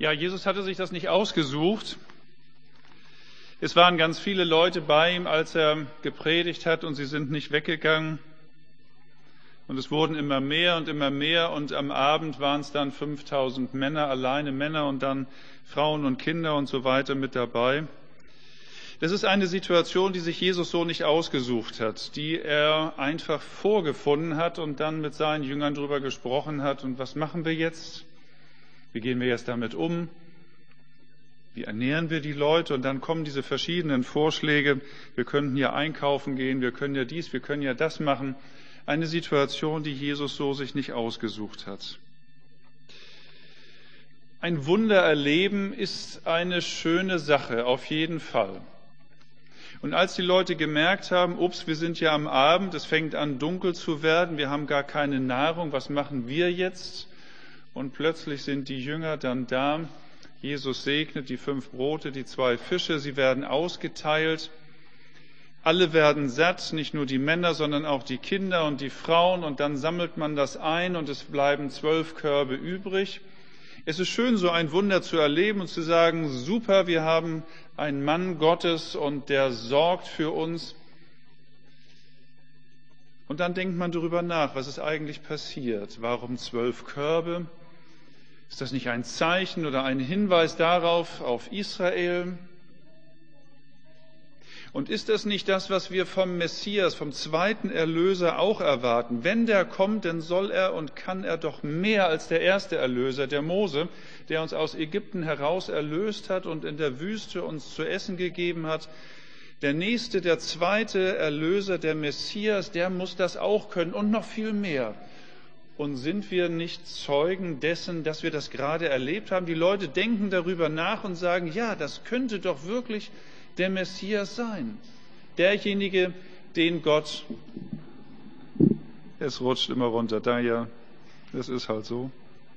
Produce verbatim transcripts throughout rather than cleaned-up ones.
Ja, Jesus hatte sich das nicht ausgesucht. Es waren ganz viele Leute bei ihm, als er gepredigt hat, und sie sind nicht weggegangen. Und es wurden immer mehr und immer mehr, und am Abend waren es dann fünftausend Männer, alleine Männer und dann Frauen und Kinder und so weiter mit dabei. Das ist eine Situation, die sich Jesus so nicht ausgesucht hat, die er einfach vorgefunden hat und dann mit seinen Jüngern darüber gesprochen hat. Und was machen wir jetzt? Wie gehen wir jetzt damit um? Wie ernähren wir die Leute? Und dann kommen diese verschiedenen Vorschläge. Wir könnten ja einkaufen gehen, wir können ja dies, wir können ja das machen. Eine Situation, die Jesus so sich nicht ausgesucht hat. Ein Wunder erleben ist eine schöne Sache, auf jeden Fall. Und als die Leute gemerkt haben, ups, wir sind ja am Abend, es fängt an dunkel zu werden, wir haben gar keine Nahrung, was machen wir jetzt? Und plötzlich sind die Jünger dann da. Jesus segnet die fünf Brote, die zwei Fische, sie werden ausgeteilt. Alle werden satt, nicht nur die Männer, sondern auch die Kinder und die Frauen. Und dann sammelt man das ein und es bleiben zwölf Körbe übrig. Es ist schön, so ein Wunder zu erleben und zu sagen, super, wir haben einen Mann Gottes und der sorgt für uns. Und dann denkt man darüber nach, was ist eigentlich passiert? Warum zwölf Körbe? Ist das nicht ein Zeichen oder ein Hinweis darauf, auf Israel? Und ist das nicht das, was wir vom Messias, vom zweiten Erlöser auch erwarten? Wenn der kommt, dann soll er und kann er doch mehr als der erste Erlöser, der Mose, der uns aus Ägypten heraus erlöst hat und in der Wüste uns zu essen gegeben hat. Der nächste, der zweite Erlöser, der Messias, der muss das auch können und noch viel mehr. Und sind wir nicht Zeugen dessen, dass wir das gerade erlebt haben? Die Leute denken darüber nach und sagen, ja, das könnte doch wirklich der Messias sein. Derjenige, den Gott, es rutscht immer runter, da ja, das ist halt so.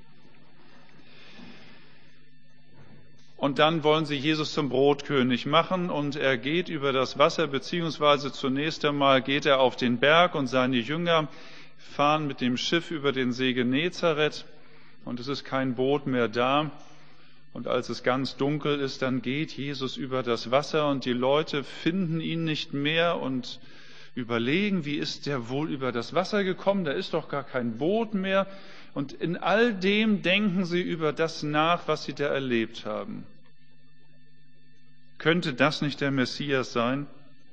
Und dann wollen sie Jesus zum Brotkönig machen und er geht über das Wasser, beziehungsweise zunächst einmal geht er auf den Berg und seine Jünger fahren mit dem Schiff über den See Genezareth und es ist kein Boot mehr da. Und als es ganz dunkel ist, dann geht Jesus über das Wasser und die Leute finden ihn nicht mehr und überlegen, wie ist der wohl über das Wasser gekommen? Da ist doch gar kein Boot mehr. Und in all dem denken sie über das nach, was sie da erlebt haben. Könnte das nicht der Messias sein?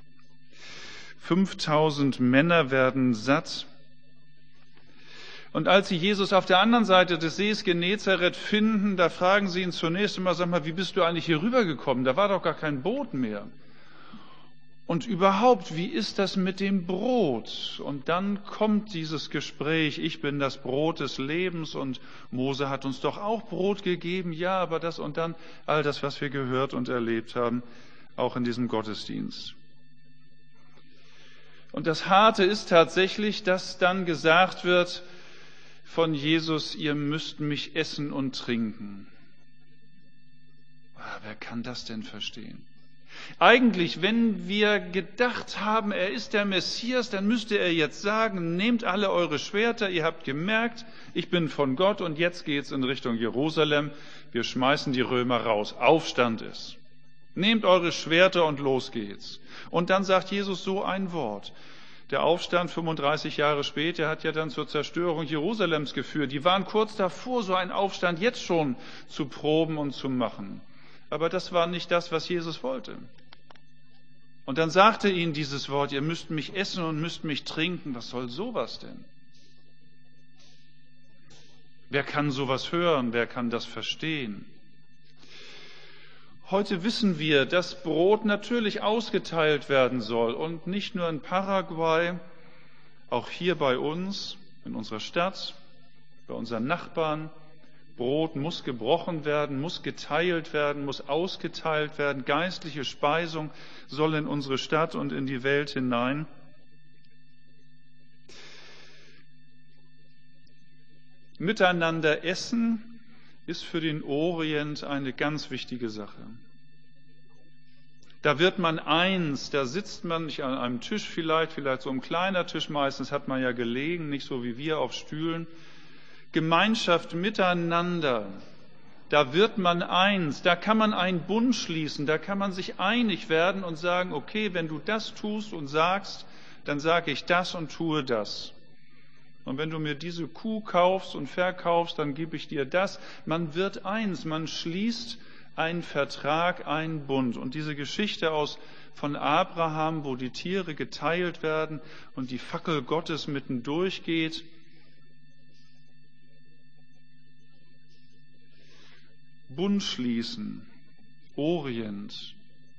fünftausend Männer werden satt. Und als sie Jesus auf der anderen Seite des Sees Genezareth finden, da fragen sie ihn zunächst einmal, sag mal, wie bist du eigentlich hier rübergekommen? Da war doch gar kein Boot mehr. Und überhaupt, wie ist das mit dem Brot? Und dann kommt dieses Gespräch, ich bin das Brot des Lebens und Mose hat uns doch auch Brot gegeben. Ja, aber das und dann all das, was wir gehört und erlebt haben, auch in diesem Gottesdienst. Und das Harte ist tatsächlich, dass dann gesagt wird von Jesus, ihr müsst mich essen und trinken. Ah, wer kann das denn verstehen? Eigentlich, wenn wir gedacht haben, er ist der Messias, dann müsste er jetzt sagen, nehmt alle eure Schwerter, ihr habt gemerkt, ich bin von Gott und jetzt geht's in Richtung Jerusalem, wir schmeißen die Römer raus, Aufstand ist. Nehmt eure Schwerter und los geht's. Und dann sagt Jesus so ein Wort. Der Aufstand fünfunddreißig Jahre später hat ja dann zur Zerstörung Jerusalems geführt. Die waren kurz davor, so einen Aufstand jetzt schon zu proben und zu machen. Aber das war nicht das, was Jesus wollte. Und dann sagte ihnen dieses Wort, ihr müsst mich essen und müsst mich trinken. Was soll sowas denn? Wer kann sowas hören? Wer kann das verstehen? Heute wissen wir, dass Brot natürlich ausgeteilt werden soll und nicht nur in Paraguay, auch hier bei uns, in unserer Stadt, bei unseren Nachbarn. Brot muss gebrochen werden, muss geteilt werden, muss ausgeteilt werden. Geistliche Speisung soll in unsere Stadt und in die Welt hinein. Miteinander essen ist für den Orient eine ganz wichtige Sache. Da wird man eins, da sitzt man nicht an einem Tisch vielleicht, vielleicht so ein kleiner Tisch, meistens hat man ja gelegen, nicht so wie wir auf Stühlen. Gemeinschaft miteinander Da wird man eins, da kann man einen Bund schließen, da kann man sich einig werden und sagen, okay, wenn du das tust und sagst, dann sage ich das und tue das. Und wenn du mir diese Kuh kaufst und verkaufst, dann gebe ich dir das. Man wird eins, man schließt einen Vertrag, einen Bund. Und diese Geschichte aus von Abraham, wo die Tiere geteilt werden und die Fackel Gottes mittendurch geht, Bund schließen, Orient,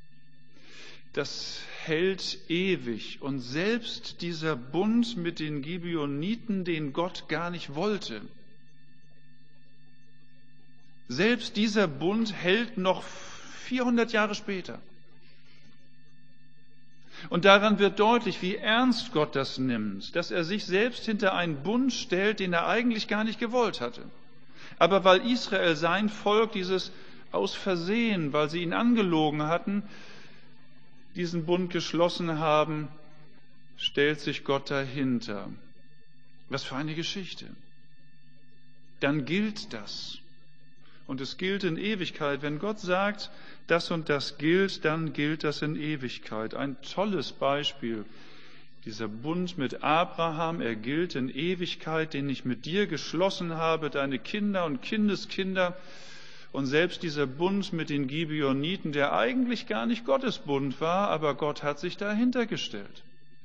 das hält ewig. Und selbst dieser Bund mit den Gibeoniten, den Gott gar nicht wollte, selbst dieser Bund hält noch vierhundert Jahre später. Und daran wird deutlich, wie ernst Gott das nimmt, dass er sich selbst hinter einen Bund stellt, den er eigentlich gar nicht gewollt hatte. Aber weil Israel, sein Volk, dieses aus Versehen, weil sie ihn angelogen hatten, diesen Bund geschlossen haben, stellt sich Gott dahinter. Was für eine Geschichte. Dann gilt das. Und es gilt in Ewigkeit. Wenn Gott sagt, das und das gilt, dann gilt das in Ewigkeit. Ein tolles Beispiel. Dieser Bund mit Abraham, er gilt in Ewigkeit, den ich mit dir geschlossen habe, deine Kinder und Kindeskinder. Und selbst dieser Bund mit den Gibeoniten, der eigentlich gar nicht Gottes Bund war, aber Gott hat sich dahinter gestellt.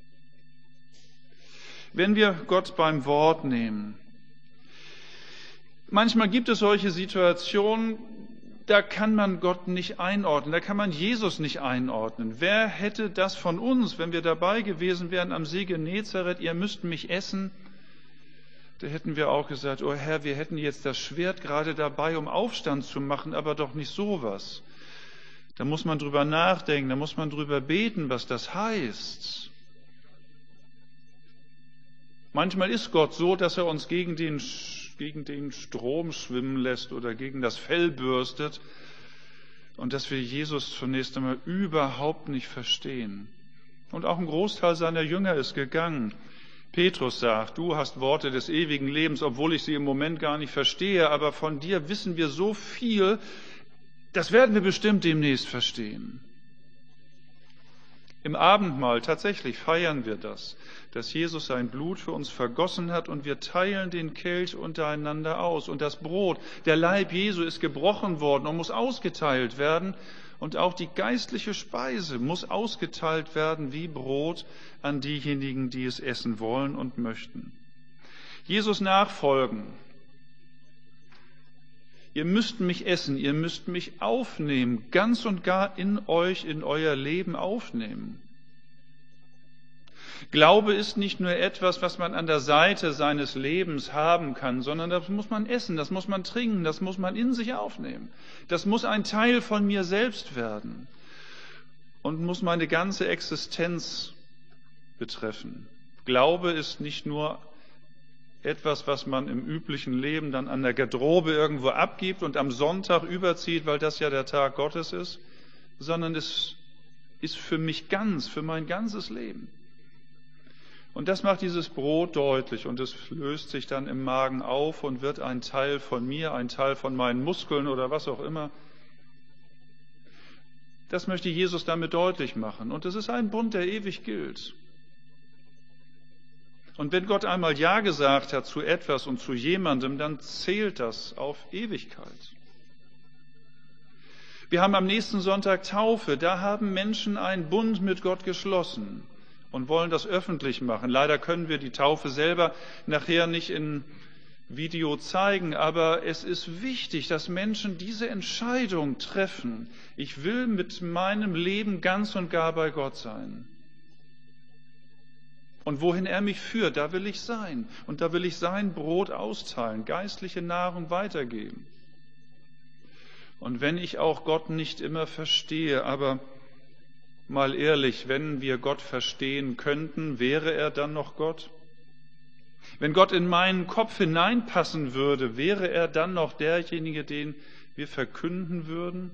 Wenn wir Gott beim Wort nehmen, manchmal gibt es solche Situationen, da kann man Gott nicht einordnen, da kann man Jesus nicht einordnen. Wer hätte das von uns, wenn wir dabei gewesen wären am See Genezareth, ihr müsst mich essen? Da hätten wir auch gesagt, oh Herr, wir hätten jetzt das Schwert gerade dabei, um Aufstand zu machen, aber doch nicht sowas. Da muss man drüber nachdenken, da muss man drüber beten, was das heißt. Manchmal ist Gott so, dass er uns gegen den, gegen den Strom schwimmen lässt oder gegen das Fell bürstet und dass wir Jesus zunächst einmal überhaupt nicht verstehen. Und auch ein Großteil seiner Jünger ist gegangen. Petrus sagt, du hast Worte des ewigen Lebens, obwohl ich sie im Moment gar nicht verstehe, aber von dir wissen wir so viel, das werden wir bestimmt demnächst verstehen. Im Abendmahl tatsächlich feiern wir das, dass Jesus sein Blut für uns vergossen hat und wir teilen den Kelch untereinander aus. Und das Brot, der Leib Jesu ist gebrochen worden und muss ausgeteilt werden. Und auch die geistliche Speise muss ausgeteilt werden wie Brot an diejenigen, die es essen wollen und möchten. Jesus nachfolgen. Ihr müsst mich essen, ihr müsst mich aufnehmen, ganz und gar in euch, in euer Leben aufnehmen. Glaube ist nicht nur etwas, was man an der Seite seines Lebens haben kann, sondern das muss man essen, das muss man trinken, das muss man in sich aufnehmen. Das muss ein Teil von mir selbst werden und muss meine ganze Existenz betreffen. Glaube ist nicht nur etwas, was man im üblichen Leben dann an der Garderobe irgendwo abgibt und am Sonntag überzieht, weil das ja der Tag Gottes ist, sondern es ist für mich ganz, für mein ganzes Leben. Und das macht dieses Brot deutlich und es löst sich dann im Magen auf und wird ein Teil von mir, ein Teil von meinen Muskeln oder was auch immer. Das möchte Jesus damit deutlich machen. Und es ist ein Bund, der ewig gilt. Und wenn Gott einmal Ja gesagt hat zu etwas und zu jemandem, dann zählt das auf Ewigkeit. Wir haben am nächsten Sonntag Taufe. Da haben Menschen einen Bund mit Gott geschlossen und wollen das öffentlich machen. Leider können wir die Taufe selber nachher nicht in Video zeigen, aber es ist wichtig, dass Menschen diese Entscheidung treffen. Ich will mit meinem Leben ganz und gar bei Gott sein. Und wohin er mich führt, da will ich sein. Und da will ich sein Brot austeilen, geistliche Nahrung weitergeben. Und wenn ich auch Gott nicht immer verstehe, aber mal ehrlich, wenn wir Gott verstehen könnten, wäre er dann noch Gott? Wenn Gott in meinen Kopf hineinpassen würde, wäre er dann noch derjenige, den wir verkünden würden?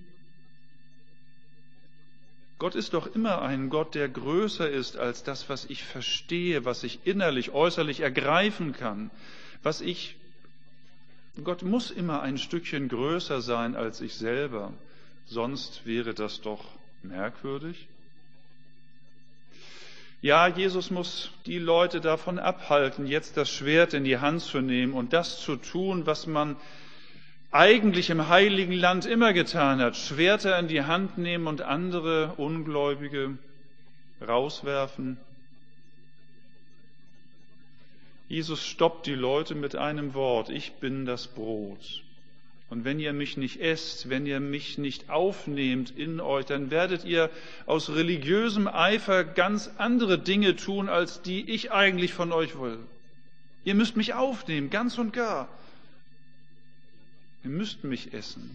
Gott ist doch immer ein Gott, der größer ist als das, was ich verstehe, was ich innerlich, äußerlich ergreifen kann, was ich Gott muss immer ein Stückchen größer sein als ich selber, sonst wäre das doch merkwürdig. Ja, Jesus muss die Leute davon abhalten, jetzt das Schwert in die Hand zu nehmen und das zu tun, was man eigentlich im Heiligen Land immer getan hat, Schwerter in die Hand nehmen und andere Ungläubige rauswerfen. Jesus stoppt die Leute mit einem Wort: Ich bin das Brot. Und wenn ihr mich nicht esst, wenn ihr mich nicht aufnehmt in euch, dann werdet ihr aus religiösem Eifer ganz andere Dinge tun, als die ich eigentlich von euch will. Ihr müsst mich aufnehmen, ganz und gar. Ihr müsst mich essen.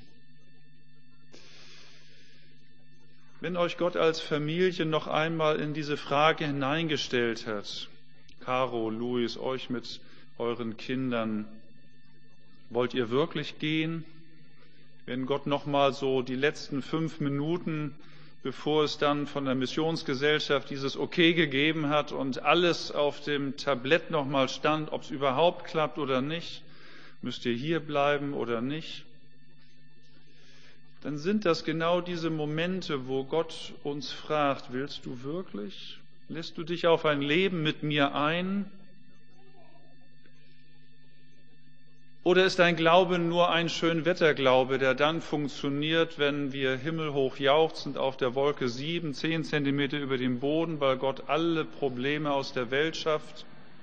Wenn euch Gott als Familie noch einmal in diese Frage hineingestellt hat, Caro, Luis, euch mit euren Kindern, wollt ihr wirklich gehen? Wenn Gott noch mal so die letzten fünf Minuten, bevor es dann von der Missionsgesellschaft dieses Okay gegeben hat und alles auf dem Tablett noch mal stand, ob es überhaupt klappt oder nicht, müsst ihr hier bleiben oder nicht, dann sind das genau diese Momente, wo Gott uns fragt: Willst du wirklich? Lässt du dich auf ein Leben mit mir ein? Oder ist dein Glaube nur ein Schönwetterglaube, der dann funktioniert, wenn wir himmelhoch jauchzend auf der Wolke sieben, zehn Zentimeter über dem Boden, weil Gott alle Probleme aus der Welt schafft?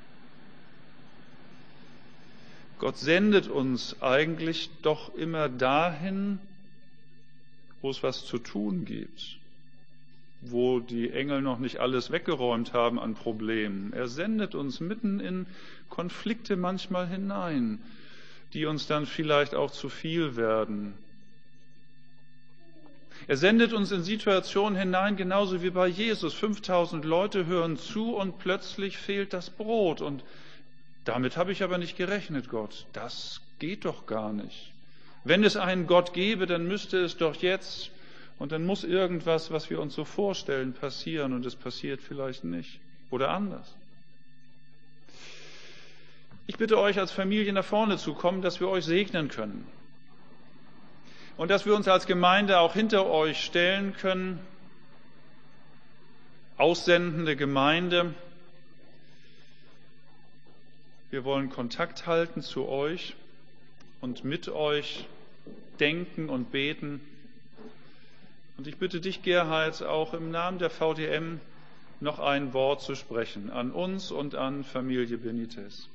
Gott sendet uns eigentlich doch immer dahin, wo es was zu tun gibt, wo die Engel noch nicht alles weggeräumt haben an Problemen. Er sendet uns mitten in Konflikte manchmal hinein, die uns dann vielleicht auch zu viel werden. Er sendet uns in Situationen hinein, genauso wie bei Jesus. fünftausend Leute hören zu und plötzlich fehlt das Brot. Und damit habe ich aber nicht gerechnet, Gott. Das geht doch gar nicht. Wenn es einen Gott gäbe, dann müsste es doch jetzt, und dann muss irgendwas, was wir uns so vorstellen, passieren, und es passiert vielleicht nicht oder anders. Ich bitte euch als Familie nach vorne zu kommen, dass wir euch segnen können und dass wir uns als Gemeinde auch hinter euch stellen können, aussendende Gemeinde. Wir wollen Kontakt halten zu euch und mit euch denken und beten. Und ich bitte dich, Gerhard, auch im Namen der V D M noch ein Wort zu sprechen an uns und an Familie Benitez.